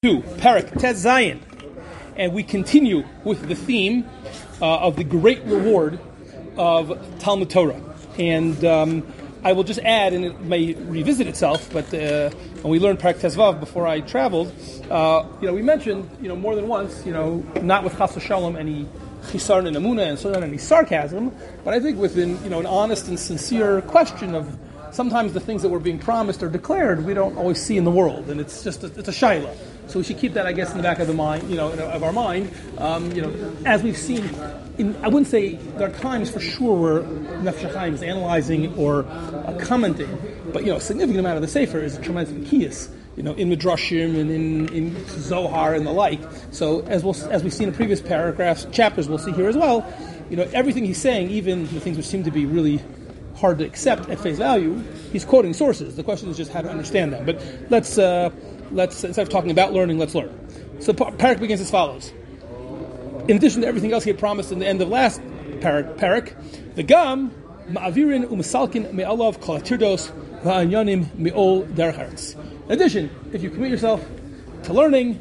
Parak Tez Zayin, and we continue with the theme of the great reward of Talmud Torah. And I will just add, and it may revisit itself, but when we learned Parak Tez Vav before I traveled, we mentioned, more than once, not with Chas v'Shalom any chisar and amuna and so on, any sarcasm, but I think within, an honest and sincere question of sometimes the things that were being promised or declared we don't always see in the world, and it's just it's a shaila. So we should keep that, I guess, in the back of the mind, of our mind. As we've seen, I wouldn't say there are times for sure where Nefesh HaChaim is analyzing or commenting, but a significant amount of the Sefer is a tremendous mikiyas, in Midrashim and in Zohar and the like. So as we've seen in previous chapters, we'll see here as well. Everything he's saying, even the things which seem to be really hard to accept at face value, he's quoting sources. The question is just how to understand them. But let's instead of talking about learning, let's learn. So Parak begins as follows. In addition to everything else he had promised in the end of last Parak, the Gam ma'avirin u'mesalkin me'alav kol hatirdos v'anyanim me'ol derech eretz. In addition, if you commit yourself to learning,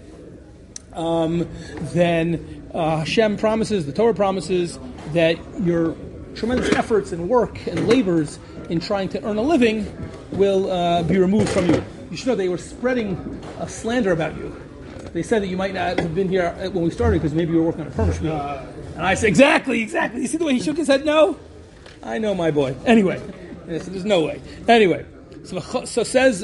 then Hashem promises, the Torah promises, that your tremendous efforts and work and labors in trying to earn a living will be removed from you. You should know they were spreading a slander about you. They said that you might not have been here when we started because maybe you were working on a permit. And I said, exactly. You see the way he shook his head? No? I know my boy. Anyway, there's no way. Anyway, so says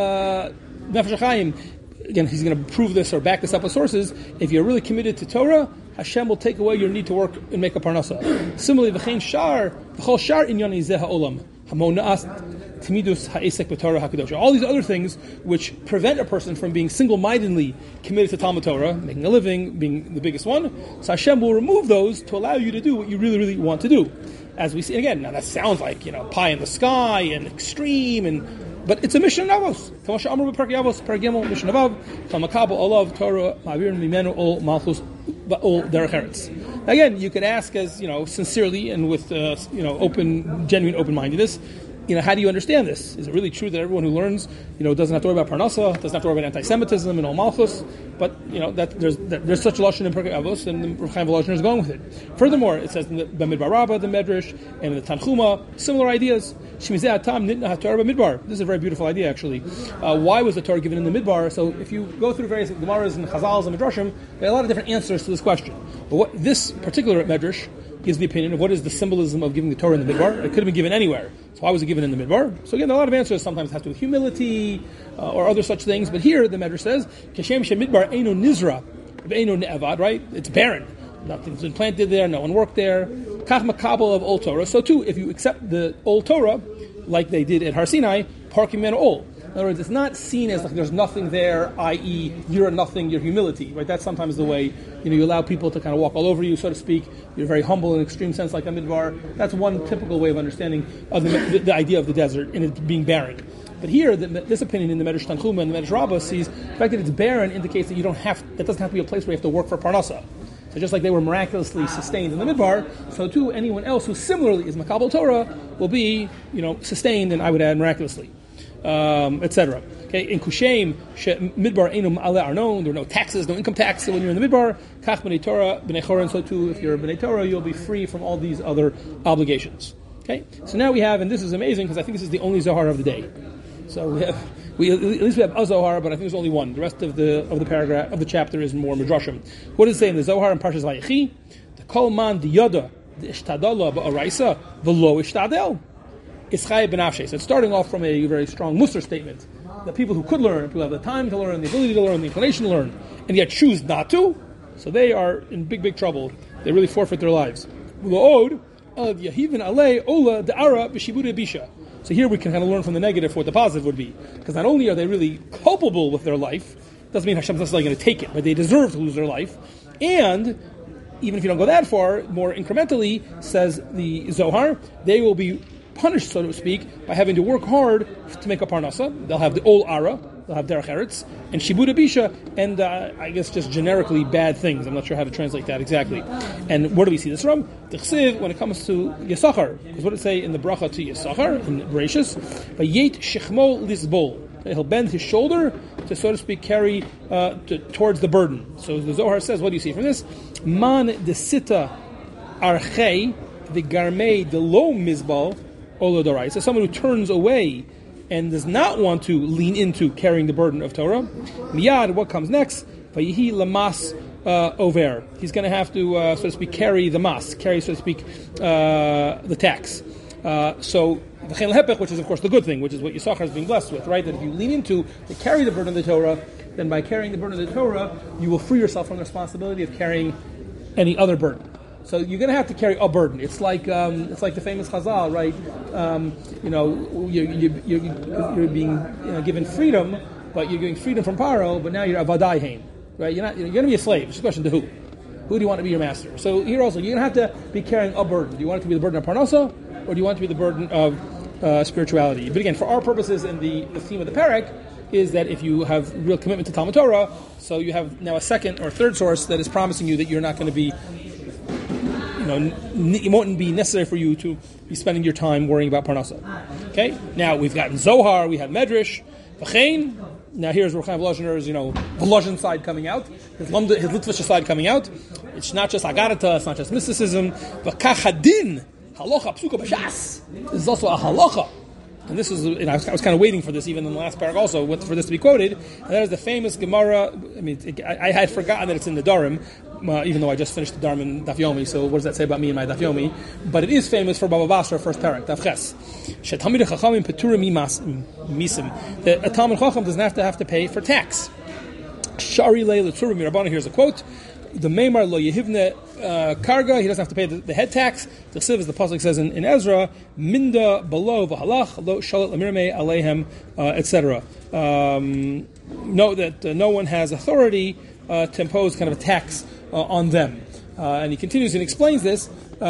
Nefesh HaChaim, again, he's going to prove this or back this up with sources. If you're really committed to Torah, Hashem will take away your need to work and make a parnasa. Similarly, v'chein shar inyani zeh ha'olam hamona'as timidus ha'esek b'Torah hakadosh. All these other things which prevent a person from being single-mindedly committed to Talmud Torah, making a living, being the biggest one. So Hashem will remove those to allow you to do what you really, really want to do. As we see again, now that sounds like pie in the sky and extreme but it's a mission of Avos. Kamasha Amru b'Perek Avos, Perek Gimel, mission of Av, Kamakabo Olav Torah Ma'avir Mimenu Ol Malchus Ol Derech Eretz. Again, you could ask as sincerely and with genuine open-mindedness. How do you understand this? Is it really true that everyone who learns, doesn't have to worry about parnasa, doesn't have to worry about anti-Semitism and all malchus? But that there's such a lashon in Perkei Avos, and the Chaim Volozhiner is going with it. Furthermore, it says in the Bamidbar Rabbah, the Medrash, and in the Tanchuma, similar ideas. Shemizeh Atam Nitna HaTorah Bamidbar. This is a very beautiful idea, actually. Why was the Torah given in the Midbar? So if you go through various Gemaras and Chazals and Midrashim, there are a lot of different answers to this question. But what this particular Medrash gives the opinion of what is the symbolism of giving the Torah in the Midbar. It could have been given anywhere. So why was it given in the Midbar? So again, a lot of answers sometimes have to do with humility or other such things. But here the Medrash says, Kashem Shem Midbar Eino Nizra, Eino Ne'avad, right? It's barren. Nothing's been planted there, no one worked there. Kach Makabel of Old Torah. So too, if you accept the Old Torah, like they did at Har Sinai, Parkim Men Ol. In other words, it's not seen as like there's nothing there, i.e., you're nothing, your humility, right? That's sometimes the way, you allow people to kind of walk all over you, so to speak. You're very humble in an extreme sense, like a midbar. That's one typical way of understanding of the idea of the desert and it being barren. But here, this opinion in the Medrash Tanchuma and the Medrash Rabbah sees the fact that it's barren indicates that that doesn't have to be a place where you have to work for parnasa. So just like they were miraculously sustained in the midbar, so too anyone else who similarly is Makabel Torah will be, sustained, and I would add miraculously. Etc. Okay, in Kushem, Midbar Einum Ale Arnon, there are no taxes, no income tax when you're in the Midbar. Kach B'nei Torah, B'nei Choron, so too, if you're a B'nei Torah, you'll be free from all these other obligations. Okay, so now we have, and this is amazing because I think this is the only Zohar of the day. So at least we have a Zohar, but I think there's only one. The rest of the paragraph of the chapter is more Midrashim. What does it say in the Zohar in Parshas Vayechi? The Kol Man the Yoda the Ishtadala Ba'araisa V'lo Ishtadel. So it's starting off from a very strong Musar statement. The people who could learn, who have the time to learn, the ability to learn, the inclination to learn, and yet choose not to, so they are in big, big trouble. They really forfeit their lives. So here we can kind of learn from the negative what the positive would be. Because not only are they really culpable with their life, doesn't mean Hashem's necessarily going to take it, but they deserve to lose their life. And even if you don't go that far, more incrementally, says the Zohar, they will be punished, so to speak, by having to work hard to make a parnasa. They'll have the ol ara, they'll have derech eretz, and shibud abisha, and I guess just generically bad things. I'm not sure how to translate that exactly. And where do we see this from? T'chsiv, when it comes to Yisachar, because what did it say in the bracha to Yisachar, in Bereshis? Vayet shechmo lisbol. He'll bend his shoulder to, so to speak, carry towards the burden. So the Zohar says, what do you see from this? Man desita archei the garmei the lo mizbal olodorai. So someone who turns away and does not want to lean into carrying the burden of Torah. Miyad, what comes next? Vayihi lamas over. He's going to have to, so to speak, carry the mas, carry, so to speak, the tax. So the chen lehepech, which is of course the good thing, which is what Yisachar is being blessed with, right? That if you lean into to carry the burden of the Torah, then by carrying the burden of the Torah, you will free yourself from the responsibility of carrying any other burden. So you're going to have to carry a burden. It's like the famous Chazal, right? You're being given freedom, but you're giving freedom from Paro, but now you're avadai hain, right? You're going to be a slave. It's a question to who? Who do you want to be your master? So here also, you're going to have to be carrying a burden. Do you want it to be the burden of Parnasa, or do you want it to be the burden of spirituality? But again, for our purposes, and the theme of the parak is that if you have real commitment to Talmud Torah, so you have now a second or third source that is promising you that you're not going to be, it won't be necessary for you to be spending your time worrying about Parnasa. Okay? Now, we've gotten Zohar, we have Medrash, V'chein. Now here's Ruchaim Volozhiner's, Volozhin side coming out, his Litvish side coming out. It's not just Agarata, it's not just mysticism, V'kachadin, halacha psuka b'shas. This is also a halacha. And this is, I was kind of waiting for this, even in the last paragraph also, for this to be quoted. And that is the famous Gemara. I had forgotten that it's in the Darim, even though I just finished the Darim in Daf Yomi. So what does that say about me and my Daf Yomi? But it is famous for Baba Basra, first parak, Daf Ches. Shetamid Chachamim peturim misim. That a Talmid Chacham doesn't have to pay for tax. Shari le l'turim mirabana. Here's a quote. The Meimar lo yehivne karga, he doesn't have to pay the head tax. The Chsiv, as the pasuk says in Ezra, minda below v'halach lo shalat lamirmei aleihem, etc. Note that no one has authority to impose kind of a tax on them. And he continues and explains this.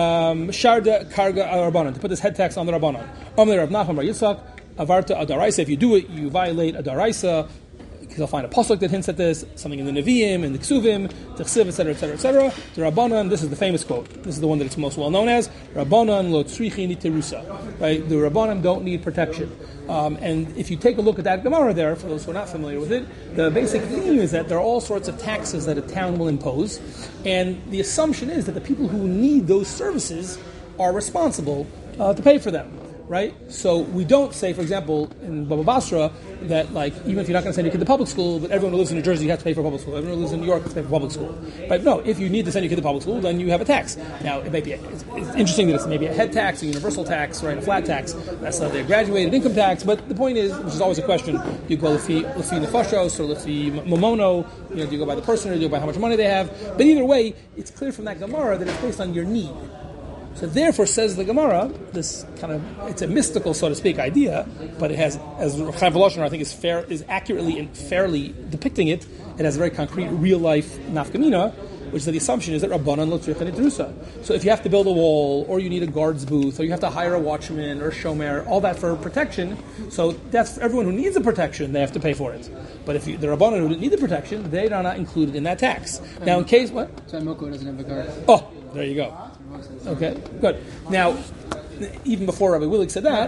Sharda karga al rabbanan, to put this head tax on the rabbanan. Amr Rav Nachman Bar Yitzchak avarta adaraisa. If you do it, you violate adaraisa. He'll find a pasuk that hints at this, something in the Nevi'im, in the Ksuvim, T'chsiv, etc., etc., etc. The Rabbanan, this is the famous quote. This is the one that it's most well known as. Rabbanan lo tzrichi niterusa. Right? The Rabbanan don't need protection. And if you take a look at that Gemara there, for those who are not familiar with it, the basic theme is that there are all sorts of taxes that a town will impose, and the assumption is that the people who need those services are responsible to pay for them. Right? So we don't say, for example, in Baba Basra, that even if you're not going to send your kid to public school, but everyone who lives in New Jersey has to pay for public school. Everyone who lives in New York has to pay for public school. But no, if you need to send your kid to public school, then you have a tax. Now, it may be it's interesting that it's maybe a head tax, a universal tax, right? A flat tax. That's not the graduated income tax. But the point is, which is always a question: do you go lefi nefashos or lefi momono? Do you go by the person or do you go by how much money they have? But either way, it's clear from that Gemara that it's based on your need. So therefore, says the Gemara, this it's a mystical, so to speak, idea, but it has, as Chaim Volozhiner I think is accurately and fairly depicting it, it has a very concrete, real-life nafkamina, which is that the assumption is that Rabbanan lo tzricha nitrusa. So if you have to build a wall, or you need a guard's booth, or you have to hire a watchman, or a shomer, all that for protection, so that's for everyone who needs the protection, they have to pay for it. But if the Rabbanan who need the protection, they are not included in that tax. Now in case, what? So Moko doesn't have a guard. Oh, there you go. Okay, good. Now, even before Rabbi Willig said that,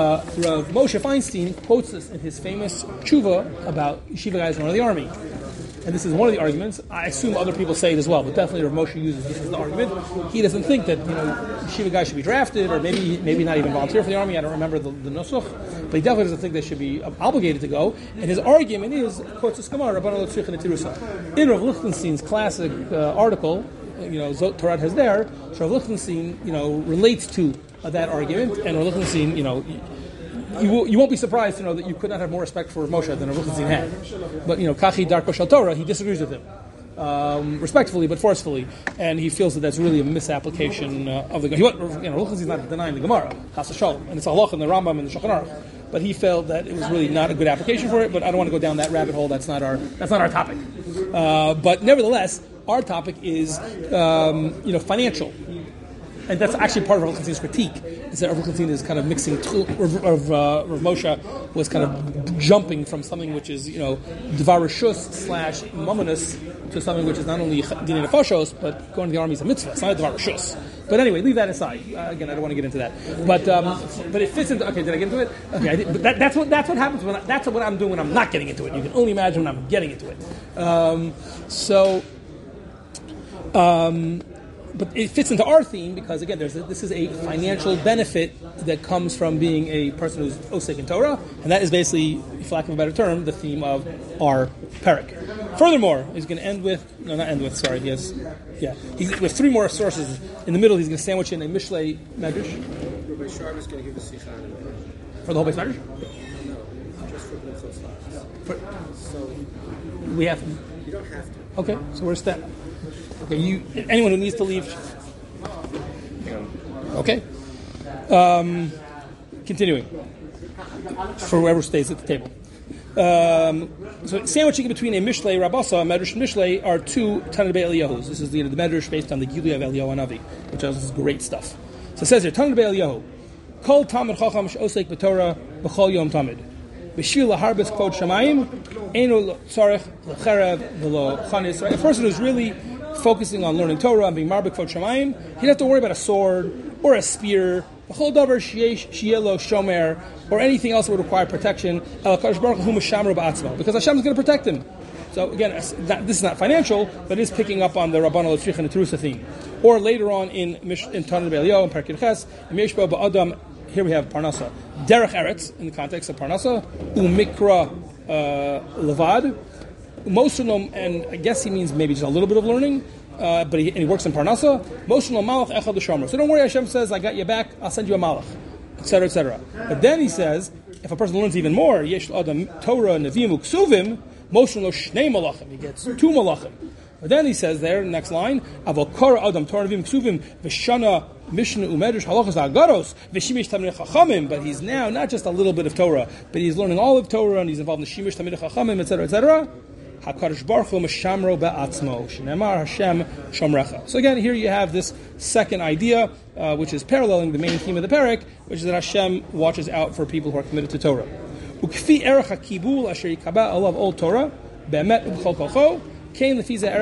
Rav Moshe Feinstein quotes this in his famous tshuva about yeshiva guys in the army. And this is one of the arguments. I assume other people say it as well, but definitely Rav Moshe uses this as the argument. He doesn't think that yeshiva guys should be drafted, or maybe not even volunteer for the army. I don't remember the nusuch, but he definitely doesn't think they should be obligated to go. And his argument is, quotes this Gemara, Rabbanan lo tzricha nitirusa. In Rav Lichtenstein's classic article, Zot Torah has there, so Rav Lichtenstein, relates to that argument, and Rav Lichtenstein, you won't be surprised to know that you could not have more respect for Moshe than Rav Lichtenstein had. But, Kachi Darko Shel Torah, he disagrees with him. Respectfully, but forcefully, and he feels that that's really a misapplication of the Gemara. Rav Lichtenstein's not denying the Gemara, Chas v'Shalom, and it's a halach in the Rambam and the Shulchan Aruch. But he felt that it was really not a good application for it, but I don't want to go down that rabbit hole, that's not our topic. But nevertheless, our topic is, financial. and that's actually part of Rav Chatzini's critique, is that Rav Chatzin is kind of mixing, Rav Moshe was kind of jumping from something which is, Dvar Rishus / Mamonus to something which is not only Dinei Nefashos, but going to the army is a mitzvah. It's not a Dvar Rishus. But anyway, leave that aside. Again, I don't want to get into that. But it fits into. Okay, did I get into it? Okay, but that's what happens when that's what I'm doing when I'm not getting into it. You can only imagine when I'm getting into it. But it fits into our theme because again, this is a financial benefit that comes from being a person who's osek in Torah, and that is basically, for lack of a better term, the theme of our parak. Furthermore, he's going to end with with three more sources. In the middle, he's going to sandwich in a Mishlei Medrash. Rabbi Sharp is going to give a sikha for the whole base Medrash. No, just for Bnei So we have. You don't have to. Okay, so where's that? Okay, anyone who needs to leave. Okay. Continuing. For whoever stays at the table. So sandwiching between a Mishlei Rabasa and Medrash Mishlei are two Tanna B'Ei Eliyahu. This is the Medrash based on the Gilui of Eliyahu Hanavi, which is great stuff. So it says here, Tanna B'Ei Eliyahu, Kol Talmid Chacham She'osek B'Torah B'Chol Yom Tamid. B'Shir Laharbis Kvod Shamayim Eino Tzarech L'Cherev V'Lo Chanis. A person who's really focusing on learning Torah and being Marbek Kvod Shamayim, he doesn't have to worry about a sword or a spear, B'Chol Davar Shielo Shomer, or anything else that would require protection. El Kadosh Baruch Hu Mishamro Ba'atzmo, because Hashem is going to protect him. So again, this is not financial, but it is picking up on the Rabbanu L'Tzrich and the Terusa theme. Or later on in Tanna B'Ei Eliyahu and Perkei Ches, Yeshbo Ba'adam. Here we have Parnasa, Derech Eretz in the context of Parnasa, Umikra Levad, Mosunom, and I guess he means maybe just a little bit of learning, but he works in Parnasa. Mosunom Malach Echad L'Shomer. So don't worry, Hashem says, I got you back, I'll send you a Malach, etc., etc. But then he says, if a person learns even more, Yesh Adam Torah Neviim Uksuvim, Mosunom Shnei Malachim, he gets two Malachim. But then he says there, next line, Avol Kora Adam Torah Neviim Uksuvim V'Shana Mishnah Umedrash Halachas Agaros V'Shimish Tamid Chachamim. But he's now not just a little bit of Torah, but he's learning all of Torah and he's involved in the Shimish Tamid Chachamim, etc., etc. HaKadosh Baruch Hu Mishamro Be'atzmo Shneimar Hashem Shomrecha. So again, here you have this second idea, which is paralleling the main theme of the parak, which is that Hashem watches out for people who are committed to Torah. Ukfi Erech HaKibul Asher Yikaba Alav Ol Torah Be'emet U'B'chol Kolcho. I think this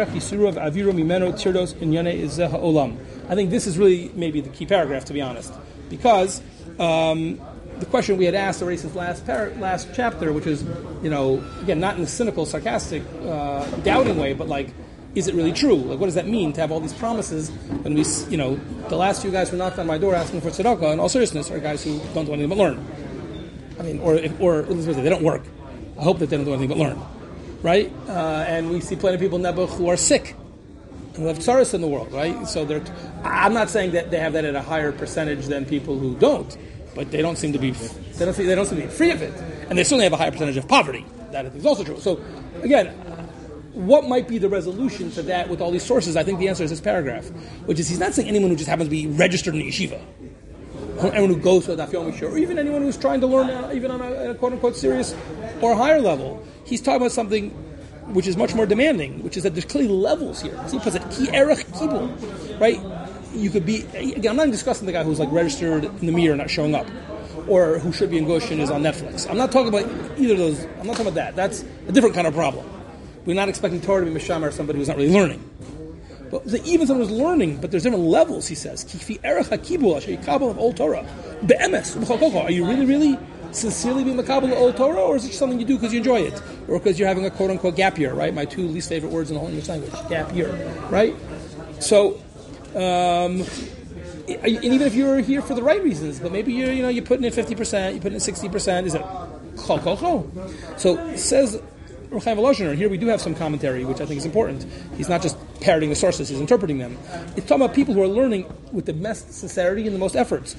is really maybe the key paragraph, to be honest, because the question we had asked already since last chapter, which is, again, not in a cynical, sarcastic, doubting way, but like, is it really true? Like, what does that mean to have all these promises? And we, the last few guys who knocked on my door asking for tzedakah, in all seriousness, are guys who don't do anything but learn. I mean, or they don't work. I hope that they don't do anything but learn. Right? And we see plenty of people in Nebuch who are sick and who have tsaros in the world, right? So I'm not saying that they have that at a higher percentage than people who don't, but they don't seem to be free of it. And they certainly have a higher percentage of poverty. That is also true. So again, what might be the resolution to that with all these sources? I think the answer is this paragraph, which is he's not saying anyone who just happens to be registered in a yeshiva, anyone who goes to a Daf Yomi, or even anyone who's trying to learn even on a quote-unquote serious or higher level. He's talking about something which is much more demanding, which is that there's clearly levels here. See, puts it ki erech kibul, right? You could be, again, I'm not even discussing the guy who's like registered in the mirror not showing up, or who should be in Gush and is on Netflix. I'm not talking about either of those. I'm not talking about that. That's a different kind of problem. We're not expecting Torah to be Misham or somebody who's not really learning. But even someone who's learning, but there's different levels, he says. Ki erech hakibul asher yikabel of old Torah. Be'emes, are you really sincerely being makabel of old Torah, or is it just something you do because you enjoy it, or because you're having a quote-unquote gap year, right? My two least favorite words in the whole English language, gap year, right? So, and even if you're here for the right reasons, but maybe you're putting in 50%, you're putting in 60%, is it chol kol chol? So it says Reb Chaim Volozhiner, here we do have some commentary, which I think is important. He's not just parroting the sources, he's interpreting them. It's talking about people who are learning with the most sincerity and the most efforts.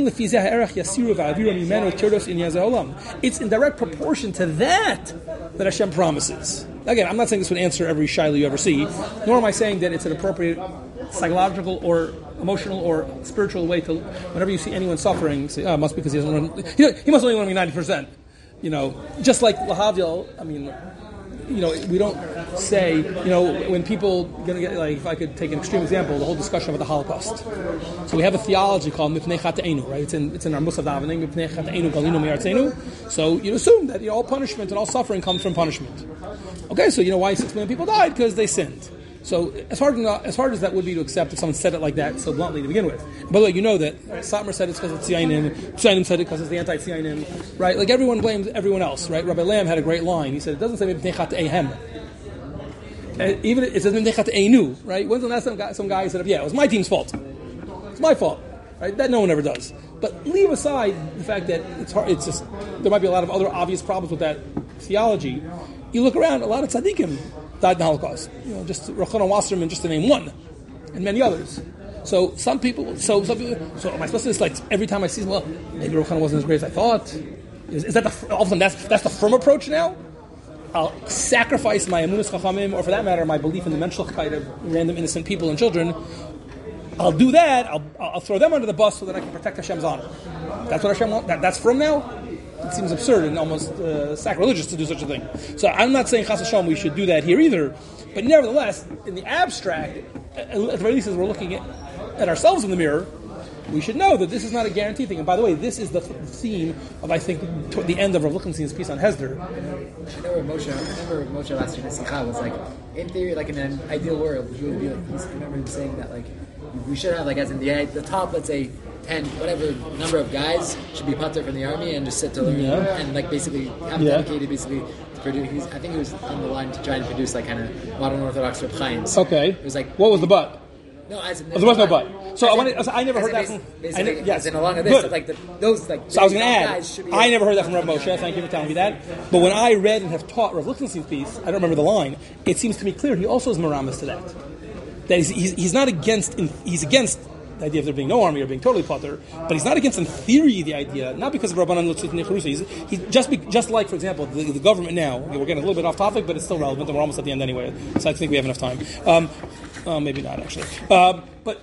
It's in direct proportion to that Hashem promises. Again, I'm not saying this would answer every shaila you ever see, nor am I saying that it's an appropriate psychological or emotional or spiritual way to, whenever you see anyone suffering, say, it must be because he doesn't learn, he must only learn 90%. Just like Lahavdil, I mean, we don't say, when people gonna get, like, if I could take an extreme example, the whole discussion about the Holocaust. So we have a theology called Mipnei Chateinu, right? It's in our Musaf davening, Mipnei Chateinu Galinu Me'artzenu. So you assume that all punishment and all suffering comes from punishment. Okay, so why 6 million people died? Because they sinned. So as hard as that would be to accept if someone said it like that so bluntly to begin with. By the way, you know that Satmar said it's because it's Tzionim, Tzionim said it because it's the anti-Tzionim, right? Like everyone blames everyone else, right? Rabbi Lamb had a great line. He said it doesn't say Mipnei Chatehem. Even it says Mipnei Chateinu, right? When's the last time some guy said, it was my team's fault. It's my fault, right? That no one ever does. But leave aside the fact that it's hard. It's just there might be a lot of other obvious problems with that theology. You look around, a lot of tzaddikim died in the Holocaust. Just Rochana Wasserman, just to name one, and many others. So some people. So am I supposed to just, like, every time I see, well, maybe Rochana wasn't as great as I thought? Is that all of a sudden that's the firm approach now? I'll sacrifice my emunas chachamim, or for that matter, my belief in the menschlichkeit of random innocent people and children. I'll do that. I'll throw them under the bus so that I can protect Hashem's honor. That's what Hashem wants. That's from now. It seems absurd and almost sacrilegious to do such a thing. So I'm not saying Chas Hashem we should do that here either. But nevertheless, in the abstract, at the very least as we're looking at ourselves in the mirror, we should know that this is not a guaranteed thing. And by the way, this is the theme of, I think, toward the end of Rav Lichtenstein's piece on Hesder. I remember Moshe last year in Sikha was like, in theory, like in an ideal world, he would be like, I remember him saying that, like, we should have, like, as in the top, let's say, 10, whatever number of guys should be patur from the army and just sit to learn and, like, basically have dedicated basically to produce. I think he was on the line to try and produce, like, kind of modern Orthodox Reb Chaim's. Okay. It was like, what was the but? No, there was no but. So I never heard that from. Yes, and along with this, like those like. So I was going to add. I never heard that from Rav Moshe. Thank you for telling me that. But when I read and have taught Rav Lichtenstein's piece, I don't remember the line. It seems to me clear he also is meramis to that. That he's not against. He's against the idea of there being no army or being totally potter, but he's not against in theory the idea, not because of Rabbanan Lutzit Necharusa. He's just like, for example, the government now. We're getting a little bit off topic, but it's still relevant, and we're almost at the end anyway. So I think we have enough time. Maybe not, actually. But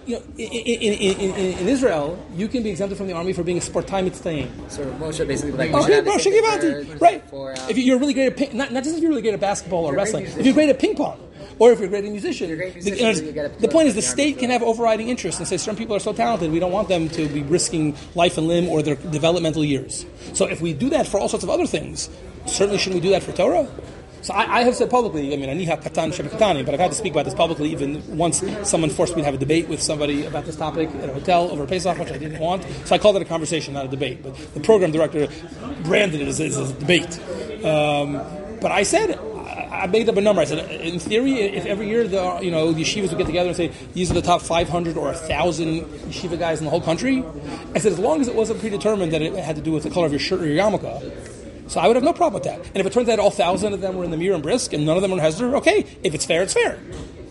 in Israel, you can be exempted from the army for being a sportai mitzvayim. So Moshe basically like, Moshe Givanti, right? If you're really great at not just if you're really great at basketball or wrestling, if you're great at ping pong, or if you're a great musician, the point is the state can have overriding interests and say some people are so talented, we don't want them to be risking life and limb or their developmental years. So if we do that for all sorts of other things, certainly shouldn't we do that for Torah? So I have said publicly, aniha katan shebekatani, but I've had to speak about this publicly even once someone forced me to have a debate with somebody about this topic at a hotel over Pesach, which I didn't want. So I called it a conversation, not a debate. But the program director branded it as a debate. But I said, I made up a number. I said, in theory, if every year the yeshivas would get together and say these are the top 500 or 1,000 yeshiva guys in the whole country, I said as long as it wasn't predetermined that it had to do with the color of your shirt or your yarmulke, so I would have no problem with that. And if it turns out all 1,000 of them were in the Mir and Brisk and none of them were in Hesder, okay, if it's fair, it's fair.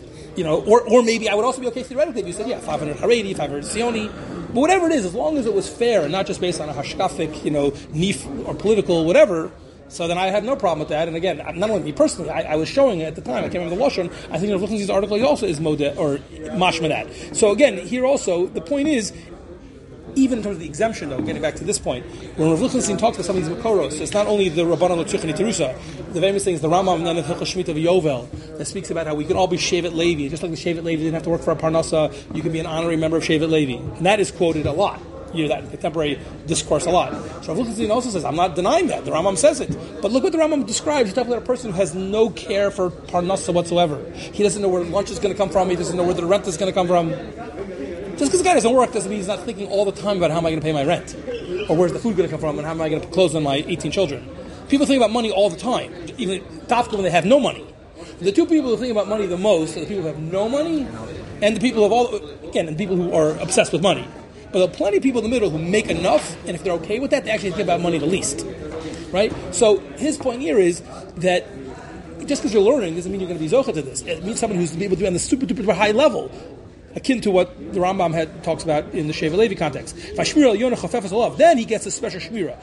Or maybe I would also be okay theoretically if you said, 500 Haredi, 500 Sioni. But whatever it is, as long as it was fair and not just based on a hashkafic, nif or political, whatever, so then I had no problem with that. And again, not only me personally, I was showing it at the time. I can't remember the Lashon. I think Rav Lichtenstein's article also is modeh or mashma that. So again, here also, the point is, even in terms of the exemption, though, getting back to this point, when Rav Lichtenstein talks about some of these Makoros, it's not only the Rabbanan L'Tzuch and Terusa. The famous thing is the Rambam and the Hilchos Shemitah of Yovel that speaks about how we can all be Shevet Levi. Just like the Shevet Levi didn't have to work for a Parnasa, you can be an honorary member of Shevet Levi. And that is quoted a lot. You hear that in contemporary discourse a lot. So Rav Lichtenstein also says, I'm not denying that. The Rambam says it. But look what the Rambam describes. He's talking about a person who has no care for Parnasa whatsoever. He doesn't know where lunch is going to come from. He doesn't know where the rent is going to come from. Just because the guy doesn't work doesn't mean he's not thinking all the time about how am I going to pay my rent, or where's the food going to come from, and how am I going to put clothes on my 18 children. People think about money all the time, even when they have no money. The two people who think about money the most are the people who have no money, and the people and people who are obsessed with money. But there are plenty of people in the middle who make enough, and if they're okay with that, they actually think about money the least. Right? So his point here is that just because you're learning doesn't mean you're going to be zocha to this. It means someone who's able to be on the super high level, akin to what the Rambam talks about in the Shevet Levi context. Then he gets a special shmira.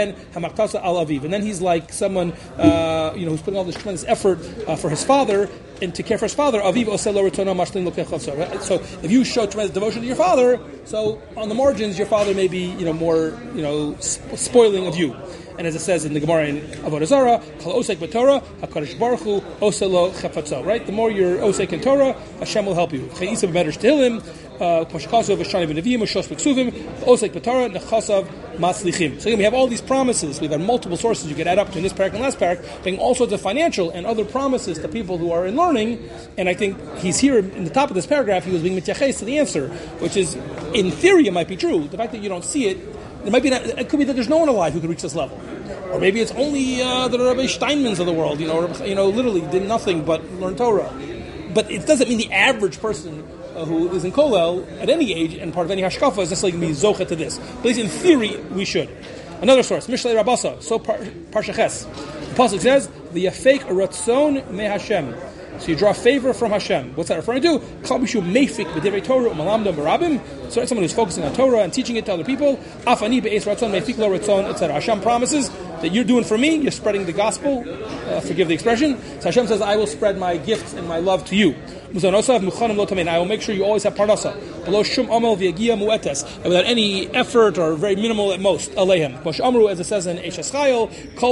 And then he's like someone who's putting all this tremendous effort for his father, and to care for his father. So if you show tremendous devotion to your father, so on the margins, your father may be more spoiling of you. And as it says in the Gemara in Avodah Zarah, Kol osek b'Torah, HaKadosh Baruch Hu oseh lo chafetzo. Right? The more you're osek in Torah, Hashem will help you. Chayisa b'medrash tehillim, Koshkasav v'shani v'neviyim, Ushos v'ksuvim, osek b'Torah, nechasav matzlichim. So again, we have all these promises. We've had multiple sources you could add up to in this parak and last parak, being all sorts of financial and other promises to people who are in learning. And I think he's here in the top of this paragraph, he was being mityaches to the answer, which is, in theory, it might be true. The fact that you don't see it, it could be that there's no one alive who could reach this level. Or maybe it's only the Rabbi Steinmans of the world, literally did nothing but learn Torah. But it doesn't mean the average person who is in Kollel at any age and part of any hashkafa is necessarily going to be zocha to this. But at least in theory, we should. Another source, Mishlei Rabasa, so Parshaches. The pasuk says, "The yafek ratzon me Hashem." So you draw favor from Hashem. What's that referring to? So someone who's focusing on Torah and teaching it to other people. Etc. Hashem promises that you're doing for me, you're spreading the gospel, forgive the expression. So Hashem says, I will spread my gifts and my love to you. I will make sure you always have parnasa. Without any effort or very minimal at most. As it says in Eishes Chayil,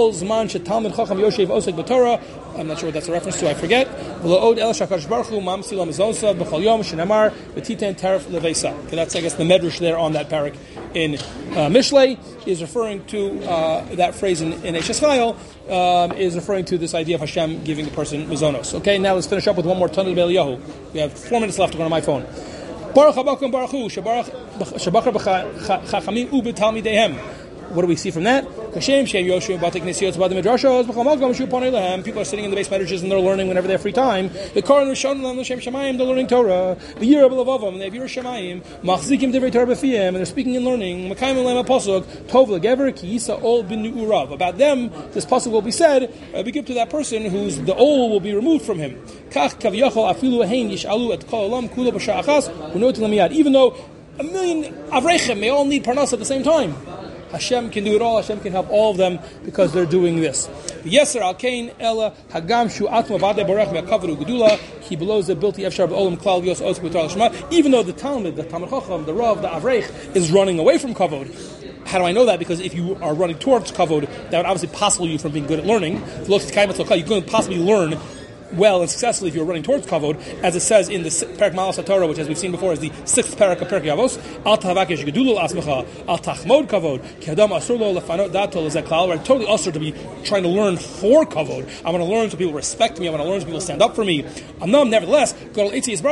I'm not sure what that's a reference to, I forget. Okay, that's, I guess, the medrash there on that parak in Mishlei is referring to that phrase in Eishes Chayil, is referring to this idea of Hashem giving the person mizonos. Okay, now let's finish up with one more Tanul B'Eliyahu. We have 4 minutes left to go on my phone. Baruch habakum baruch hu, shabachar b'chachamim u'b'talmidehem. What do we see from that? People are sitting in the base medrashes and they're learning whenever they have free time. They're learning Torah. They have Yiras Shamayim, and they're speaking and learning. About them, this pasuk will be said, be given to that person whose the old will be removed from him. Even though a million Avrechem may all need parnas at the same time, Hashem can do it all. Hashem can help all of them because they're doing this. Yeser al kain ella hagam shu atma vade borach me'akavru gedula ki below the ability efshar be'olam klal yos os b'tar l'shema. Even though the Talmud, the Talmud Chacham, the Rav, the Avrech is running away from kavod. How do I know that? Because if you are running towards kavod, that would obviously possible you from being good at learning. You couldn't possibly learn well and successfully if you're running towards kavod, as it says in the Perek Malas HaTorah, which as we've seen before is the 6th parak of Perkei Avos. Al tahavakesh gedulul asmecha, al tachmod kavod, ki adam asur lo lefanot dato lezeklal. We're totally usher to be trying to learn for kavod. I want to learn so people respect me. I want to learn so people stand up for me. Nevertheless, even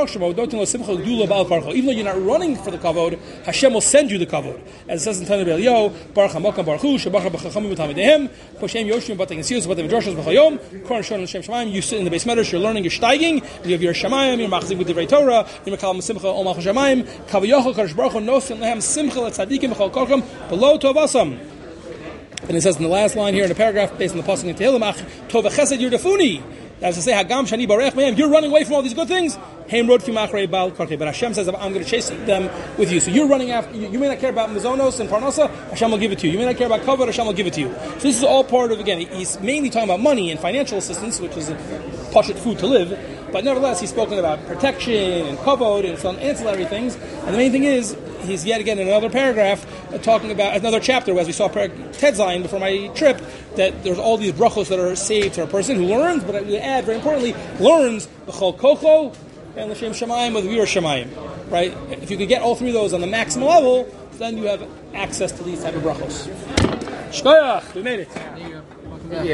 though you're not running for the kavod, Hashem will send you the kavod. As it says in Tanul B'Eliyahu, Baruch hamakam baruch hu, shebachar b'chachamim v'talmidehem, koshem yoshim b'tei nesiyos b'tei v'droshos b'chayom, koran shon l'shem shamayim. You sit in the base medrash, you're learning, you're steiging, you have your shamayim, you're machzik with divrei Torah, you're mekalam simcha ol malchus shamayim, kavayochel kadosh baruch hu nosim lehem simcha letzadikim b'chol korchem below tovasam. And it says in the last line here in the paragraph, based on the pasuk in Tehillim, ach tov v'chesed yurdafuni. As to say, Hagam shani barech me'em, you're running away from all these good things. Heim rod kimachrei bal karkei. But Hashem says, I'm going to chase them with you. So you're running after. You may not care about mizonos and parnasa. Hashem will give it to you. You may not care about kavod. Hashem will give it to you. So this is all part of, again, he's mainly talking about money and financial assistance, which is pashut food to live. But nevertheless, he's spoken about protection and kavod and some ancillary things. And the main thing is, he's yet again in another paragraph talking about another chapter, as we saw Ted Zion before my trip, that there's all these brachos that are saved to a person who learns, but we add, very importantly, learns b'chol kocho and l'shem shamayim with Yiras Shamayim. Right? If you could get all three of those on the maximum level, then you have access to these type of brachos. Shkoyach, we made it.